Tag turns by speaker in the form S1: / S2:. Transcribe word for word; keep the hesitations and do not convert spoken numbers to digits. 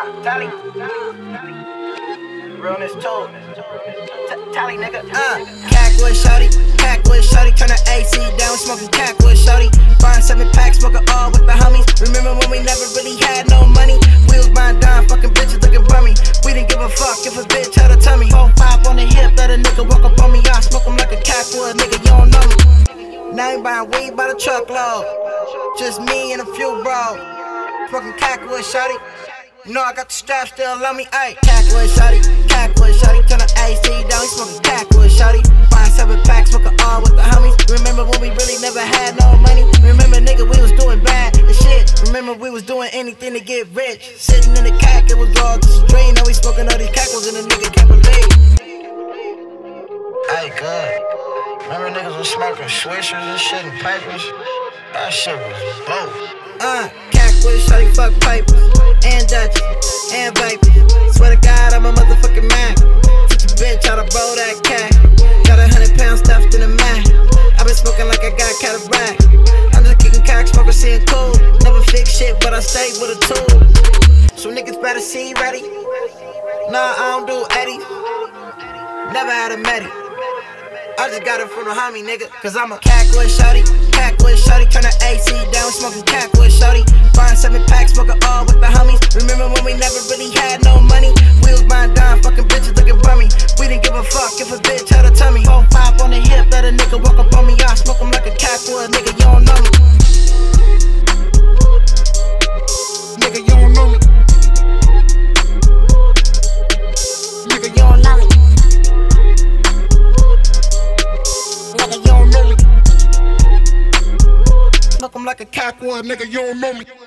S1: Tally. Realness too. Tally, nigga. Uh, Cackwood shorty, Cackwood shorty, turn the A C down, we smoking Cackwood shorty. Buying seven packs, smoking all with the homies. Remember when we never really had no money? We was buying down, fucking bitches looking bummy. We didn't give a fuck if a bitch had a tummy. Four five on the hip, let a nigga walk up on me. I smoke him like a Cackwood, nigga, you don't know me. Now you buying weed by the truckload. Just me and a few bros. Smoking Cackwood shorty. You know I got the strap still on me, ayy. Cackwood shorty, Cackwood shorty, turn the A C down, we smoking Cackwood shorty. Buying seven packs, smoking all with the homies. Remember when we really never had no money? Remember nigga we was doing bad and shit. Remember we was doing anything to get rich. Sitting in the cack, it was all just a dream. Now we smoking all these Cackwood and the nigga can't believe.
S2: Hey, good. Remember niggas was smoking swishers and shit and papers? That shit was both.
S1: Uh, Cackwood shorty, fuck papers and Dutch and vapors. Swear to God, I'm a motherfucking Mac. Teach a bitch how to roll that cat. Got a hundred pounds stuffed in the mat. I been smoking like I got cataract. I'm just kicking cock, smoking, seeing cool. Never fix shit, but I stay with a tool. So niggas better see ready. Nah, I don't do Eddie. Never had a Medi. I just got it from the homie, nigga. Cause I'm a Cackwood shorty, Cackwood shorty, turn the A C down, we smoking Cackwood shorty. Buying seven packs, smoking all with the homies. Remember when we never really had no money? We was buying down, fucking bitches looking bummy. We didn't give a fuck if a bitch had a tummy. Four five on the hip, let a nigga walk up on me. I smoke him like a Cackwood, nigga, you don't know me. Nigga, you don't know me. Nigga, you don't know me. Nigga, you don't know me. Smoke him like a Cackwood, nigga, you don't know me.